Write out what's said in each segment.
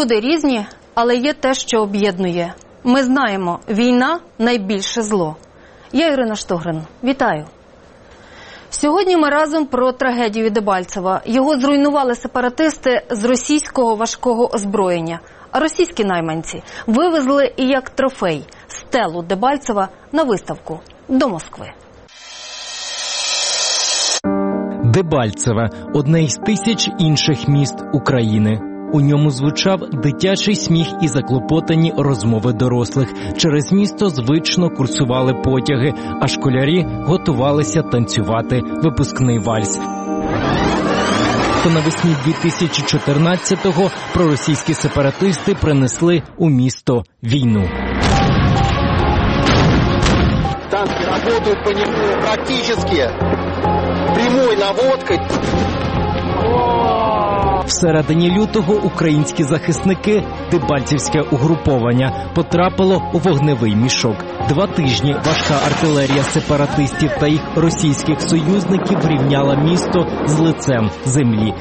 Люди різні, але є те, що об'єднує. Ми знаємо, війна – найбільше зло. Я Ірина Штогрин. Вітаю. Сьогодні ми разом про трагедію Дебальцева. Його зруйнували сепаратисти з російського важкого озброєння. А російські найманці вивезли і як трофей стелу Дебальцева на виставку до Москви. Дебальцеве – одне із тисяч інших міст України. У ньому звучав дитячий сміх і заклопотані розмови дорослих. Через місто звично курсували потяги, а школярі готувалися танцювати випускний вальс. То навесні 2014-го проросійські сепаратисти принесли у місто війну. Танки працюють по нему практично прямою наводкою. Всередині лютого українські захисники, дебальцівське угруповання, потрапило у вогневий мішок. 2 тижні важка артилерія сепаратистів та їх російських союзників рівняла місто з лицем землі.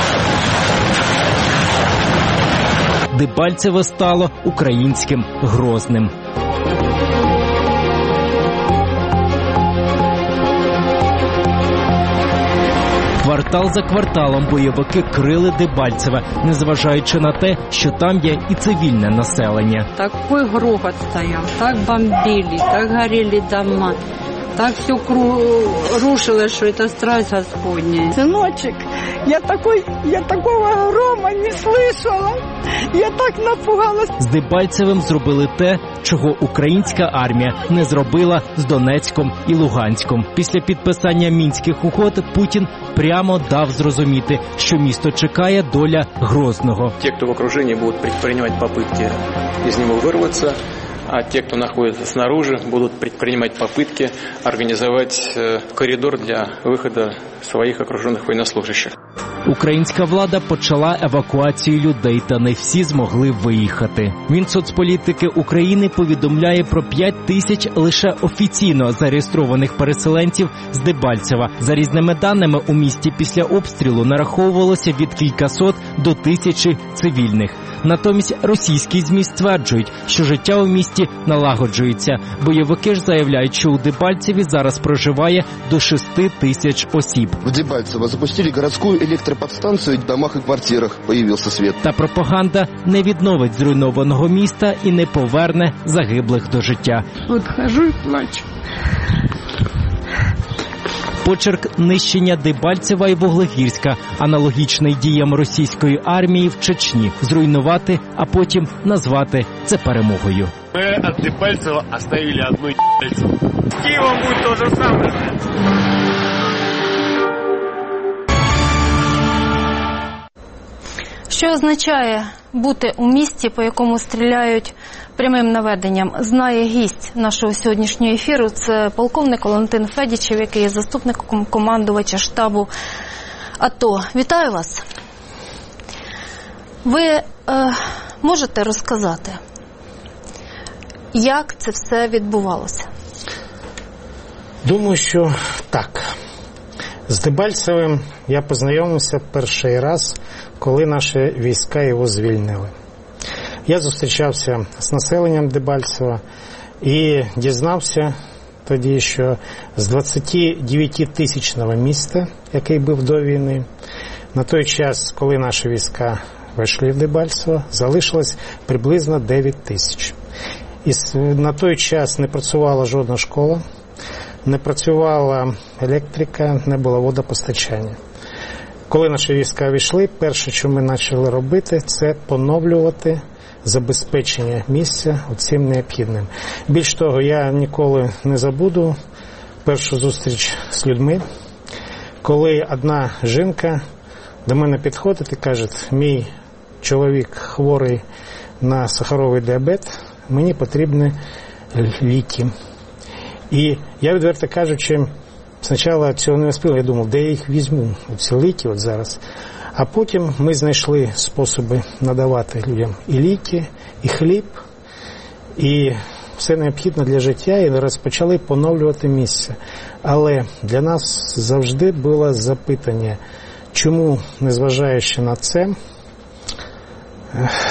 Дебальцеве стало українським Грозним. Квартал за кварталом бойовики крили Дебальцеве, незважаючи на те, що там є і цивільне населення. Такий грохот стояв, так бомбили, так горіли дома, так все рушило, що це страсть Господня. Синочек, я такого грома не слышала. Я так напугалась. З Дебальцевим зробили те, чого українська армія не зробила з Донецьком і Луганськом. Після підписання Мінських угод Путін прямо дав зрозуміти, що місто чекає доля Грозного. Ті, хто в окруженні, будуть предпринимать попытки из него вырваться, а те, кто находится снаружи, будут предпринимать попытки организовать коридор для выхода своих окруженных военнослужащих. Українська влада почала евакуацію людей, та не всі змогли виїхати. Мінсоцполітики України повідомляє про 5 тисяч лише офіційно зареєстрованих переселенців з Дебальцева. За різними даними, у місті після обстрілу нараховувалося від кількасот до 1000 цивільних. Натомість російські ЗМІ стверджують, що життя у місті налагоджується. Бойовики ж заявляють, що у Дебальцеві зараз проживає до 6 тисяч осіб. В Дебальцево запустили городську електроподстанцію, в домах і квартирах появився світ. Та пропаганда не відновить зруйнованого міста і не поверне загиблих до життя. От хожу і плачу. Почерк нищення Дебальцева і Вуглегірська, аналогічний діям російської армії в Чечні. Зруйнувати, а потім назвати це перемогою. Ми від Дебальцева оставили одну ***цю. З Києвом буде те ж саме. Що означає бути у місті, по якому стріляють прямим наведенням, знає гість нашого сьогоднішнього ефіру. Це полковник Валентин Федічев, який є заступником командувача штабу АТО. Вітаю вас. Ви можете розказати, як це все відбувалося? Думаю, що так. З Дебальцевим я познайомився перший раз, коли наші війська його звільнили. Я зустрічався з населенням Дебальцева і дізнався тоді, що з 29-тисячного міста, який був до війни, на той час, коли наші війська вийшли в Дебальцево, залишилось приблизно 9 тисяч. І на той час не працювала жодна школа, не працювала електрика, не було водопостачання. Коли наші війська війшли, перше, що ми почали робити, це поновлювати забезпечення місця цим необхідним. Більш того, я ніколи не забуду першу зустріч з людьми, коли одна жінка до мене підходить і каже: мій чоловік хворий на цукровий діабет, мені потрібні ліки. І я, відверто кажучи, спочатку цього не успів, я думав, де я їх візьму, ці ліки от зараз. А потім ми знайшли способи надавати людям і ліки, і хліб, і все необхідне для життя, і розпочали поновлювати місце. Але для нас завжди було запитання, чому, незважаючи на це,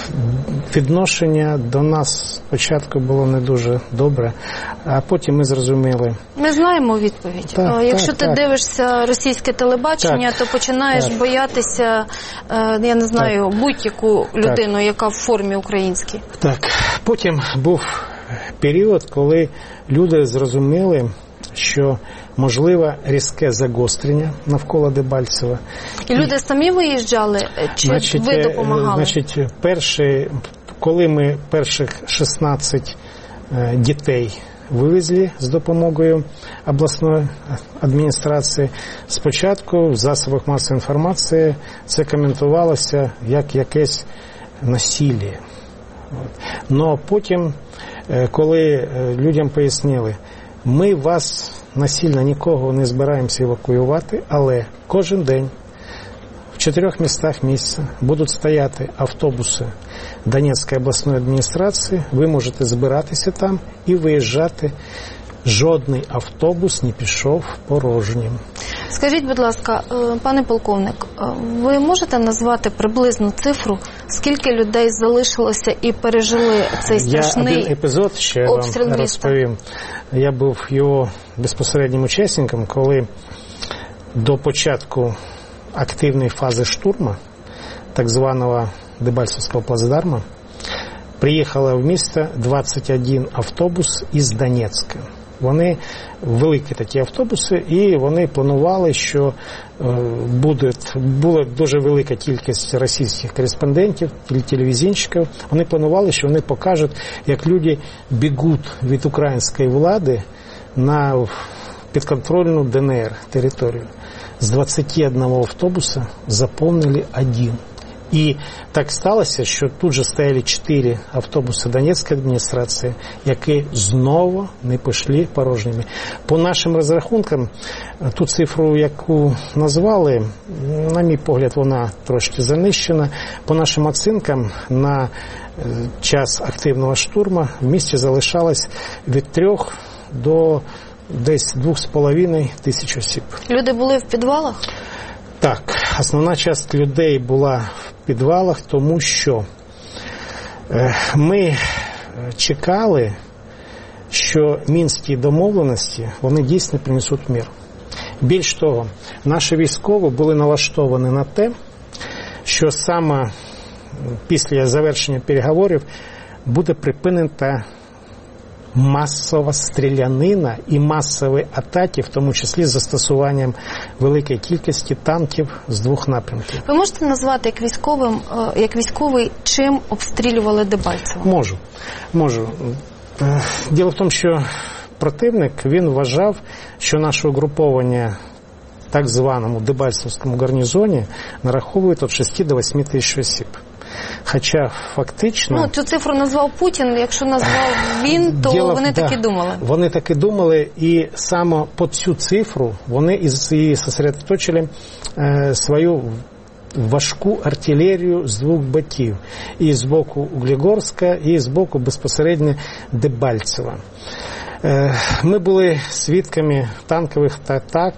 Відношення до нас спочатку було не дуже добре, а потім ми зрозуміли. Ми знаємо відповідь. Так, якщо ти дивишся російське телебачення, то починаєш боятися, я не знаю, будь-яку людину, яка в формі українській. Так, потім був період, коли люди зрозуміли, що можливо різке загострення навколо Дебальцева. І люди самі виїжджали, чи ви допомагали? Коли ми перших 16 дітей вивезли з допомогою обласної адміністрації, спочатку в засобах масової інформації це коментувалося як якесь насилля. Но потім, коли людям пояснили, ми вас насильно нікого не збираємося евакуювати, але кожен день в 4 містах місця будуть стояти автобуси Донецької обласної адміністрації, ви можете збиратися там і виїжджати. Жодний автобус не пішов порожнім. Скажіть, будь ласка, пане полковник, ви можете назвати приблизну цифру, скільки людей залишилося і пережили цей страшний один епізод ще вам розповім. Я був його безпосереднім учасником, коли до початку активної фази штурму, так званого Дебальцевського плацдарму, приїхало в місто 21 автобус із Донецька. Вони великі такі автобуси, і вони планували, що була дуже велика кількість російських кореспондентів, телевізійщиків. Вони планували, що вони покажуть, як люди бігуть від української влади на підконтрольну ДНР територію. З 21 автобуса заповнили 1. І так сталося, що тут же стояли 4 автобуси Донецької адміністрації, які знову не пішли порожніми. По нашим розрахункам, ту цифру, яку назвали, на мій погляд, вона трошки занищена. По нашим оцінкам, на час активного штурму в місті залишалось від 3 до десь 2,5 тисяч осіб. Люди були в підвалах? Так, основна частина людей була в підвалах, тому що ми чекали, що мінські домовленості, вони дійсно принесуть мир. Більш того, наші військові були налаштовані на те, що саме після завершення переговорів буде припинена масова стрілянина і масові атаки, в тому числі з застосуванням великої кількості танків з 2 напрямків. Ви можете назвати як військовий, чим обстрілювали Дебальцево? Можу. Діло в тому, що противник, він вважав, що наше угруповання в так званому Дебальцевському гарнізоні нараховують від 6 до 8 тисяч осіб. Хоча фактично... цю цифру назвав Путін, якщо назвав він, то вони так і думали. Вони так і думали, і саме по цю цифру вони і зосередоточили свою важку артилерію з 2 боків. І з боку Углегорська, і з боку безпосередньо Дебальцева. Ми були свідками танкових атак,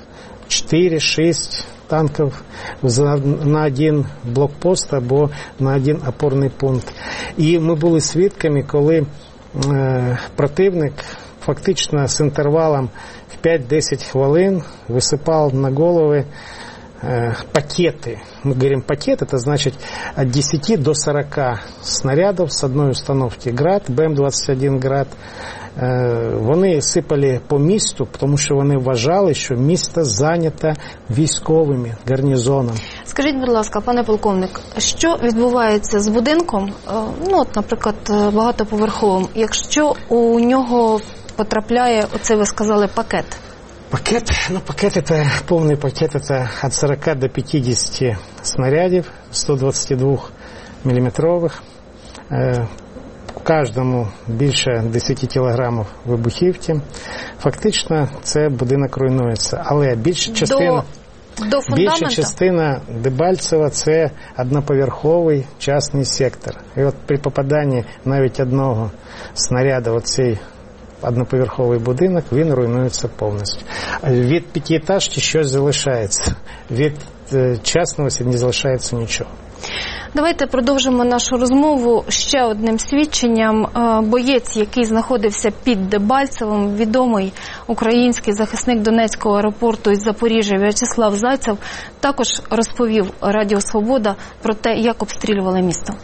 4-6 танків на один блокпост або на один опорний пункт. І ми були свідками, коли противник фактично з інтервалом в 5-10 хвилин висипав на голови пакеты. Мы говорим пакет, это значит от 10 до 40 снарядов с одной установки «Град», БМ-21 «Град». Вони сипали по місту, тому що вони вважали, що місто зайнято військовими, гарнізоном. Скажіть, будь ласка, пане полковник, що відбувається з будинком, наприклад, багатоповерховим, якщо у нього потрапляє, оце ви сказали, пакет? Пакет это повний пакет, это від 40 до 50 снарядів 122 міліметрових. Кожному більше 10 кілограмів вибухівки. Фактично це будинок руйнується. Але більша частина Дебальцева – це одноповерховий частний сектор. І от при попаданні навіть одного снаряду в цей одноповерховий будинок, він руйнується повністю. Від п'ятиэтажки щось залишається. Від частного не залишається нічого. Давайте продовжимо нашу розмову ще одним свідченням. Боєць, який знаходився під Дебальцевим, відомий український захисник Донецького аеропорту із Запоріжжя В'ячеслав Зайцев, також розповів Радіо Свобода про те, як обстрілювали місто.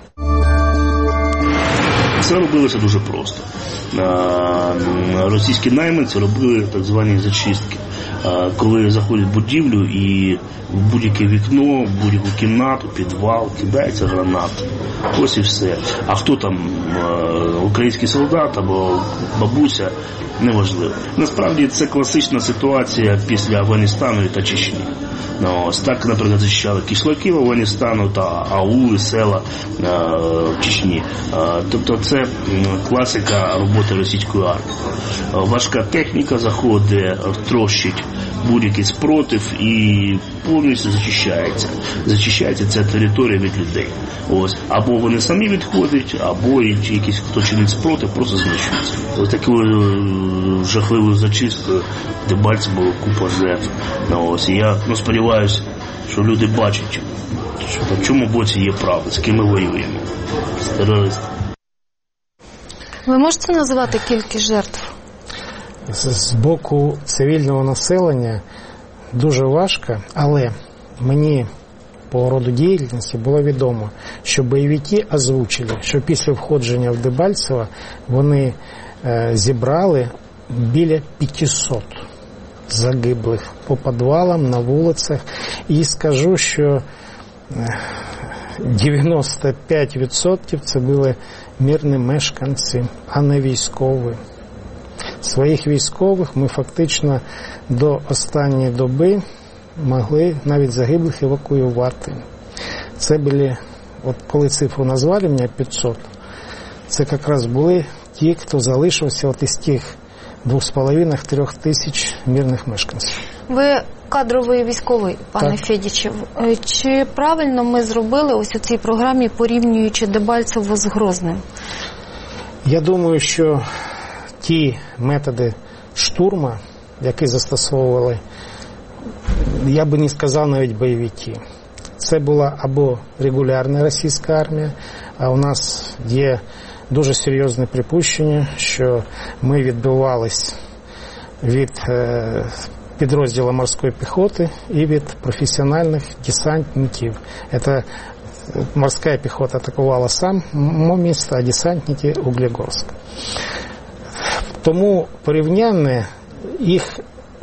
Це робилося дуже просто. Російські найманці робили так звані зачистки. Коли заходять в будівлю і в будь-яке вікно, в будь-яку кімнату, підвал, кидається граната. Ось і все. А хто там, український солдат або бабуся, неважливо. Насправді це класична ситуація після Афганістану та Чечні. Ось так, наприклад, захищали кишлаків Афганістану та аули, села в Чечні. Тобто це класика роботи російської армії. Важка техніка заходить, трощить будь-який спротив і повністю зачищається ця територія від людей. Ось. Або вони самі відходять, або якийсь, хто чинить спротив, просто знищується. Ось такою жахливою зачисткою Дебальцеве було купа жертв. Ось. І я сподіваюся, що люди бачать, що в чому боці є правда, з ким ми воюємо. З терористами. Ви можете назвати кількість жертв? З боку цивільного населення дуже важко, але мені по роду діяльності було відомо, що бойовики озвучили, що після входження в Дебальцеве вони зібрали біля 500 загиблих по підвалам, на вулицях. І скажу, що 95% це були мирні мешканці, а не військові. Своїх військових ми фактично до останньої доби могли навіть загиблих евакуювати. Це були, от коли цифру назвали мені 500, це якраз були ті, хто залишився от із тих 2,5-3 тисяч мирних мешканців. Ви кадровий військовий, пане Федічев. Чи правильно ми зробили ось у цій програмі, порівнюючи Дебальцеве з Грозним? Я думаю, що ті методи штурму, які застосовували, я би не сказав навіть бойовики. Це була або регулярна російська армія, а у нас є дуже серйозне припущення, що ми відбивались від підрозділу морської піхоти і від професіональних десантників. Це морська піхота атакувала само місто, а десантники – Углегорськ. Тому порівняння їх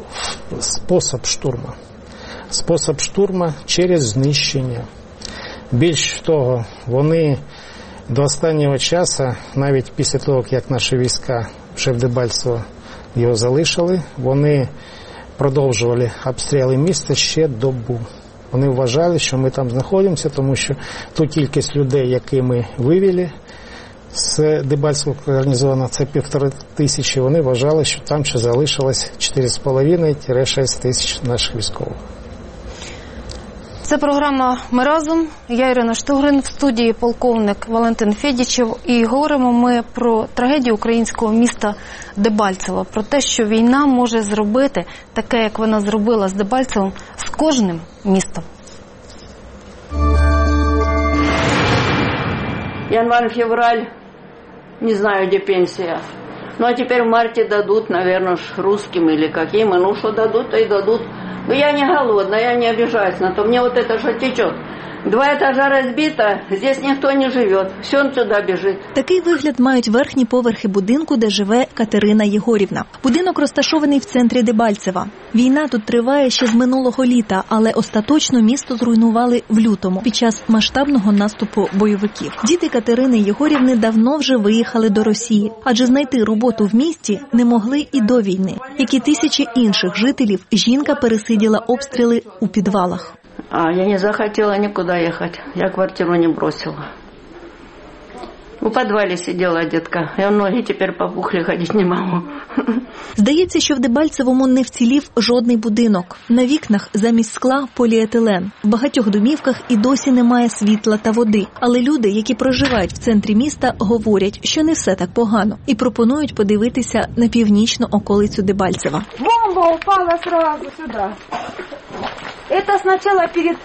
спосіб штурму через знищення. Більш того, вони до останнього часу, навіть після того, як наші війська вже в Дебальцево його залишили, вони продовжували обстріли міста ще добу. Вони вважали, що ми там знаходимося, тому що ту кількість людей, які ми вивели з Дебальцева організовано, це 1500, вони вважали, що там ще залишилось 4,5-6 тисяч наших військових. Це програма «Ми разом». Я Ірина Штугрин, в студії полковник Валентин Федічев. І говоримо ми про трагедію українського міста Дебальцеве, про те, що війна може зробити таке, як вона зробила з Дебальцевим, з кожним містом. Январь-февраль, не знаю, где пенсия. Ну, а теперь в марте дадут, наверное, русским или каким. Ну, что дадут, то и дадут. Но я не голодна, я не обижаюсь на то. Мне вот это что течет. 2 этажа разбито, здесь никто не живет. Все он сюда бежит. Такий вигляд мають верхні поверхи будинку, де живе Катерина Єгорівна. Будинок розташований в центрі Дебальцева. Війна тут триває ще з минулого літа, але остаточно місто зруйнували в лютому, під час масштабного наступу бойовиків. Діти Катерини Єгорівни давно вже виїхали до Росії, адже знайти роботу в місті не могли і до війни. Як і тисячі інших жителів, жінка пересиділа обстріли у підвалах. Я не захотела никуда ехать. Я квартиру не бросила. У підвалі сиділа дітка. Я в ноги тепер попухли, ходити не можу. Здається, що в Дебальцевому не вцілів жодний будинок. На вікнах замість скла – поліетилен. В багатьох домівках і досі немає світла та води. Але люди, які проживають в центрі міста, говорять, що не все так погано. І пропонують подивитися на північну околицю Дебальцева. Бомба упала сразу сюда. Это сначала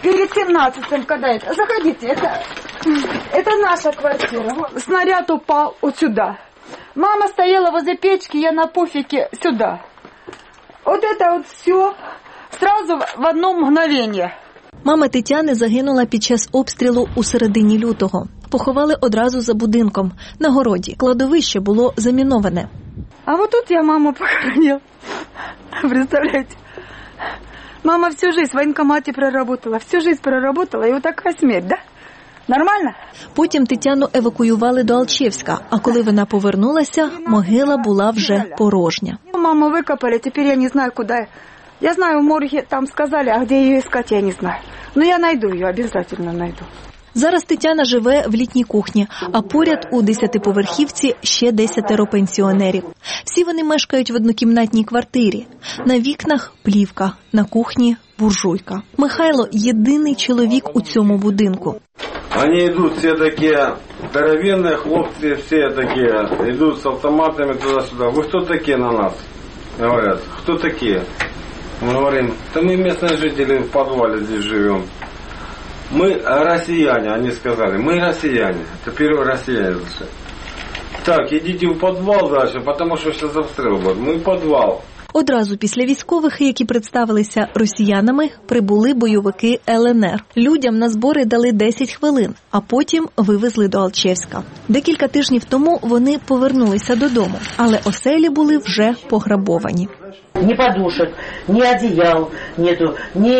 перед 17-м, когда это... Заходите, это наша квартира. Снаряд упал вот сюда. Мама стояла возле печки, я на пуфике сюда. Вот это вот все сразу в одно мгновение. Мама Тетяни загинула під час обстрілу у середині лютого. Поховали одразу за будинком, на городі. Кладовище було заміноване. А вот тут я маму похоронила. Представляете? Мама всю жизнь в военкомате проработала, и вот такая смерть, да? Нормально? Потім Тетяну евакуювали до Алчевська, а коли вона повернулася, могила була вже порожня. Маму выкопали, теперь я не знаю, куда. Я знаю, в морге там сказали, а где ее искать, я не знаю. Но я найду ее, обязательно найду. Зараз Тетяна живе в літній кухні, а поряд у 10-поверхівці ще 10 пенсіонерів. Всі вони мешкають в однокімнатній квартирі. На вікнах – плівка, на кухні – буржуйка. Михайло – єдиний чоловік у цьому будинку. Они идут все такие здоровенные хлопцы, все такие, идут с автоматами туда-сюда. Вы кто такие на нас? Говорят, кто такие? Мы говорим, да мы местные жители в подвале здесь живем. Мы россияне, они сказали, мы россияне. Это первые россияне зашли. Так, идите в подвал дальше, потому что сейчас обстрел будет. Мы в подвал. Одразу після військових, які представилися росіянами, прибули бойовики ЛНР. Людям на збори дали 10 хвилин, а потім вивезли до Алчевська. Декілька тижнів тому вони повернулися додому, але оселі були вже пограбовані. Ни подушек, ни одеял нету, ни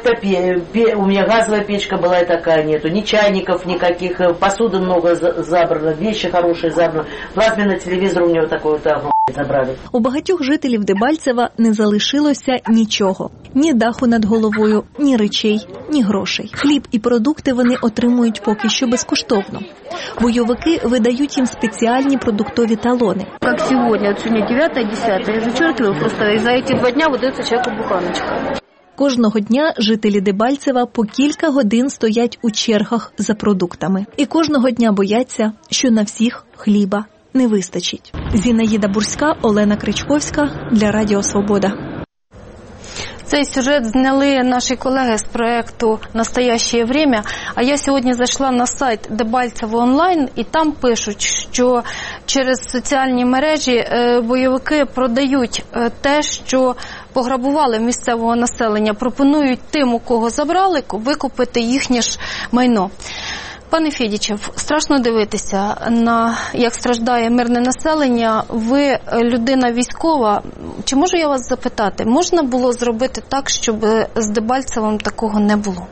у меня газовая печка была и такая нету, ни чайников никаких, посуды много забрано, вещи хорошие забрано, плазменный телевизор у меня вот такой вот забрали. У багатьох жителів Дебальцева не залишилося нічого. Ні даху над головою, ні речей, ні грошей. Хліб і продукти вони отримують поки що безкоштовно. Бойовики видають їм спеціальні продуктові талони. Як сьогодні, от сьогодні 9-10, я зачеркиваю, просто і за ці 2 дні видається чоловіку буханочка. Кожного дня жителі Дебальцева по кілька годин стоять у чергах за продуктами. І кожного дня бояться, що на всіх хліба не вистачить. Зінаїда Бурська, Олена Кричковська для Радіо Свобода. Цей сюжет зняли наші колеги з проєкту «Настоящее время», а я сьогодні зайшла на сайт Дебальцево онлайн, і там пишуть, що через соціальні мережі бойовики продають те, що пограбували місцевого населення, пропонують тим, у кого забрали, викупити їхнє ж майно. Пане Федічев, страшно дивитися на, як страждає мирне населення. Ви людина військова. Чи можу я вас запитати, можна було зробити так, щоб з Дебальцевим такого не було?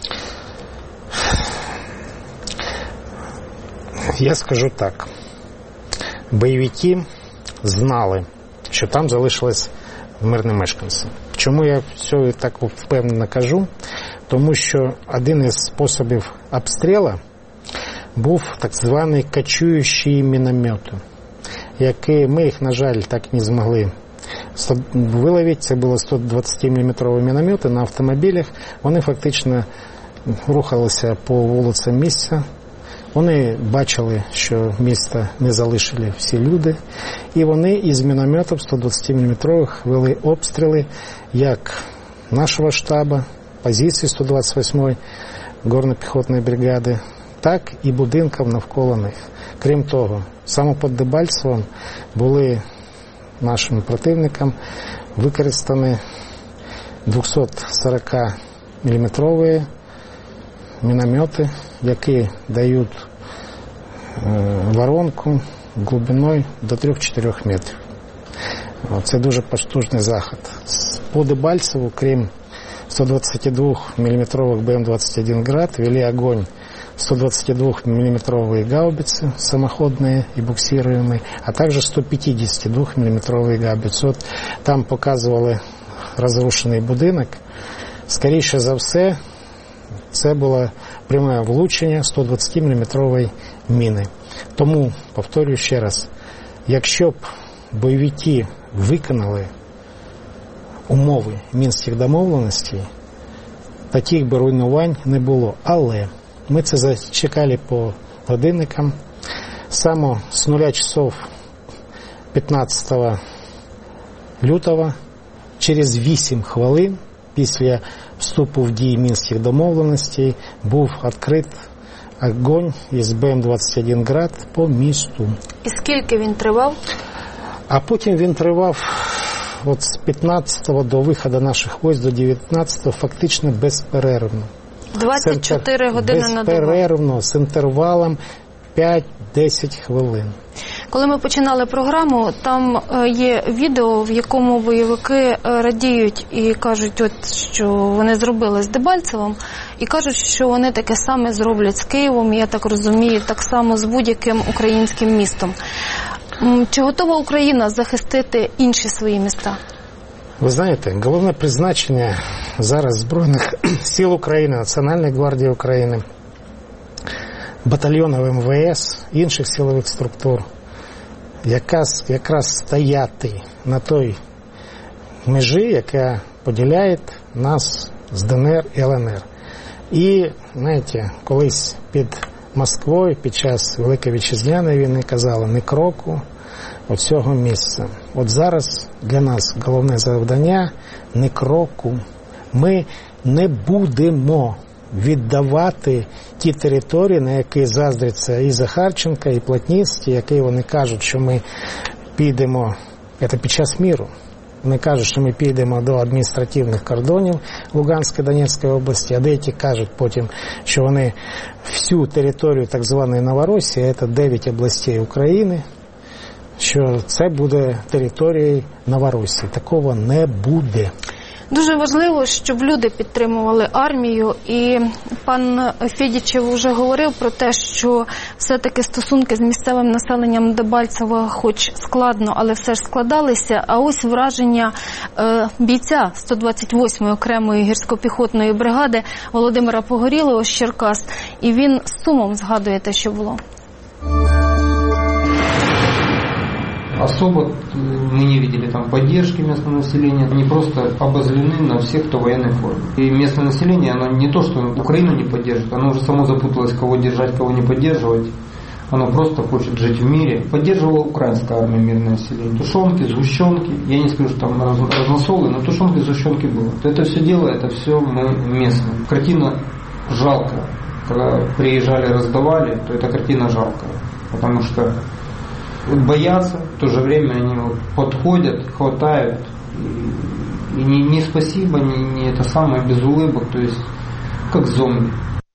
Я скажу так. Бойовики знали, що там залишились мирні мешканці. Чому я все так впевнено кажу? Тому що один із способів обстрілу був так званий кочуючий міномет, який ми їх, на жаль, так не змогли виловити. Це було 120-мм міномети на автомобілях. Вони фактично рухалися по вулицям місця. Вони бачили, що місто не залишили всі люди, і вони із мінометів 120-мм вели обстріли як нашого штабу, позиції 128-ї горно-піхотної бригади, так і будинків навколо них. Крім того, саме під Дебальцевом були нашим противникам використані 240-мм міномети, які дають воронку глибиною до 3-4 метрів. Це дуже потужний захід. По Дебальцеву, крім 122-мм БМ-21 «Град», вели огонь 122-мм гаубицы самоходные и буксируемые, а также 152-мм гаубицы. От там показували розрушений будинок. Скоріше за все, це було пряме влучення 120-мм міни. Тому, повторюю ще раз, якщо б бойовики виконали умови Мінських домовленостей, таких би руйнувань не було. Але ми це зачекали по годинникам. Саме з 0 часов 15 лютого через 8 хвилин після вступу в дії Мінських домовленостей був відкрит огонь із БМ-21 «Град» по місту. І скільки він тривав? А потім він тривав от з 15-го до виходу наших військ до 19-го фактично безперервно. 24 години на добу. Безперервно, з інтервалом 5-10 хвилин. Коли ми починали програму, там є відео, в якому бойовики радіють і кажуть, що вони зробили з Дебальцевим, і кажуть, що вони таке саме зроблять з Києвом, я так розумію, так само з будь-яким українським містом. Чи готова Україна захистити інші свої міста? Ви знаєте, головне призначення зараз Збройних сил України, Національної гвардії України, батальйонів МВС, інших силових структур, якраз стояти на той межі, яка поділяє нас з ДНР і ЛНР. І, знаєте, колись під Москвою під час Великої Вітчизняної війни казали «не кроку від цього місця». От зараз для нас головне завдання – «не кроку». Ми не будемо віддавати ті території, на які заздряться і Захарченка, і Плотницький, які вони кажуть, що ми підемо, це під час миру, вони кажуть, що ми підемо до адміністративних кордонів Луганської, Донецької області, а деякі кажуть потім, що вони всю територію так званої Новоросії, це 9 областей України, що це буде територією Новоросії. Такого не буде. Дуже важливо, щоб люди підтримували армію, і пан Федічев вже говорив про те, що все-таки стосунки з місцевим населенням Дебальцева хоч складно, але все ж складалися, а ось враження бійця 128-ї окремої гірсько-піхотної бригади Володимира Погорілого з Черкас, і він з сумом згадує те, що було. Особо мы не видели там поддержки местного населения. Они просто обозлены на всех, кто в военной форме. И местное население, оно не то, что Украину не поддержит, оно уже само запуталось, кого держать, кого не поддерживать. Оно просто хочет жить в мире. Поддерживала украинская армия мирное население. Тушенки, сгущенки. Я не скажу, что там разносолы, но тушенки, сгущенки было. Это все дело, это все мы местные. Картина жалкая. Когда приезжали, раздавали, то эта картина жалкая. Потому что боятся, в то же время они подходят, хватают, и не спасибо, не это самое, без улыбок, то есть как зомби.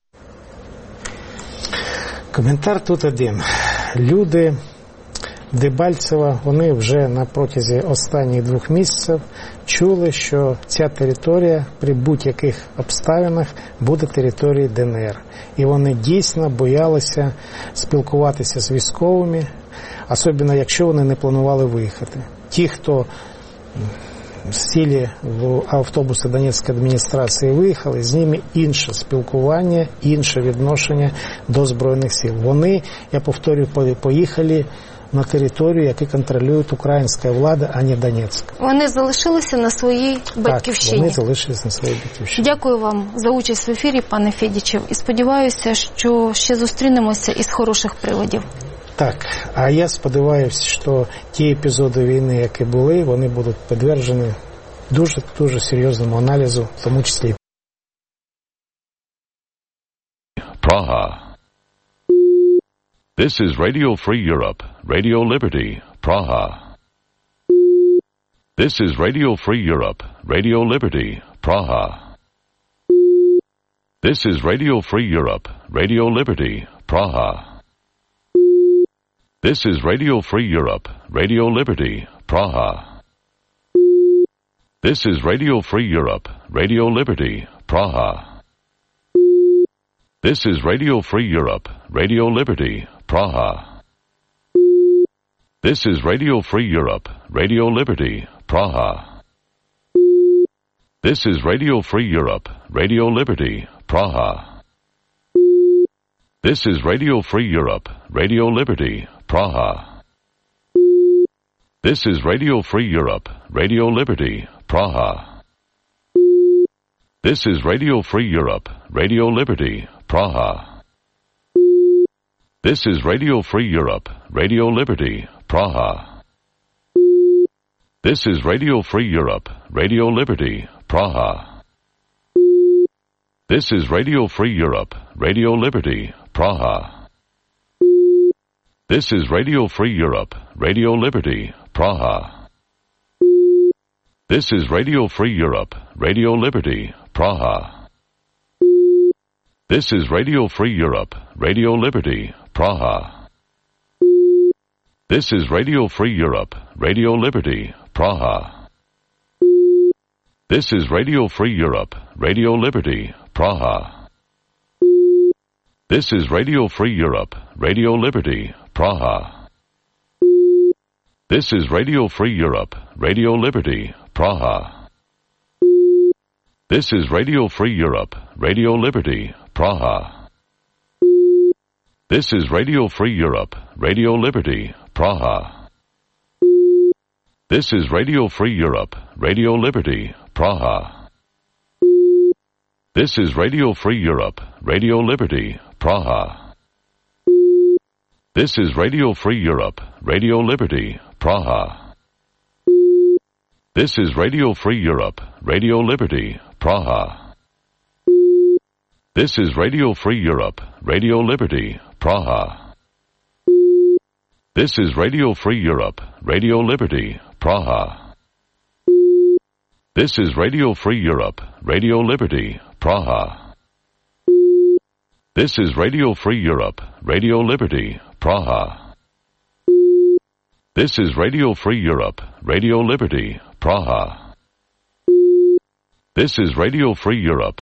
Коментар тут один. Люди Дебальцева, вони вже на протязі останніх 2 місяців чули, що ця територія при будь-яких обставинах буде територією ДНР. І вони дійсно боялися спілкуватися з військовими, особливо якщо вони не планували виїхати. Ті, хто сіли в автобуси Донецької адміністрації і виїхали, з ними інше спілкування, інше відношення до Збройних сил. Вони, я повторюю, поїхали на територію, яку контролює українська влада, а не Донецьк. Вони залишилися на своїй батьківщині. Так, вони залишилися на своїй батьківщині. Дякую вам за участь в ефірі, пане Федічев, і сподіваюся, що ще зустрінемося із хороших приводів. Так, а я сподіваюся, що ті епізоди війни, які були, вони будуть підтверджені дуже серйозному аналізу, в тому числі. Praha. This is Radio Free Europe, Radio Liberty, Praha. This is Radio Free Europe, Radio Liberty, Praha. This is Radio Free Europe, Radio Liberty, Praha. This is Radio Free Europe, Radio Liberty, Praha. This is Radio Free Europe, Radio Liberty, Praha. This is Radio Free Europe, Radio Liberty, Praha. This is Radio Free Europe, Radio Liberty, Praha. This is Radio Free Europe, Radio Liberty, Praha. This is Radio Free Europe, Radio Liberty, Praha. This is Radio Free Europe, Radio Liberty, Praha. This is Radio Free Europe, Radio Liberty, Praha. This is Radio Free Europe, Radio Liberty, Praha. This is Radio Free Europe, Radio Liberty, Praha. This is Radio Free Europe, Radio Liberty, Praha. This is Radio Free Europe, Radio Liberty, Praha. This is Radio Free Europe, Radio Liberty, Praha. This is Radio Free Europe, Radio Liberty, Praha. This is Radio Free Europe, Radio Liberty, Praha. This is Radio Free Europe, Radio Liberty, Praha. This is Radio Free Europe, Radio Liberty, Praha. This is Radio Free Europe, Radio Liberty, Praha. This is Radio Free Europe, Radio Liberty, Praha. This is Radio Free Europe, Radio Liberty, Praha. This is Radio Free Europe, Radio Liberty, Praha. This is Radio Free Europe, Radio Liberty, Praha. This is Radio Free Europe, Radio Liberty, Praha. This is Radio Free Europe, Radio Liberty, Praha. This is Radio Free Europe, Radio Liberty, Praha. This is Radio Free Europe, Radio Liberty, Praha. This is Radio Free Europe, Radio Liberty, Praha. This is Radio Free Europe, Radio Liberty, Praha. This is Radio Free Europe, Radio Liberty, Praha. This is Radio Free Europe.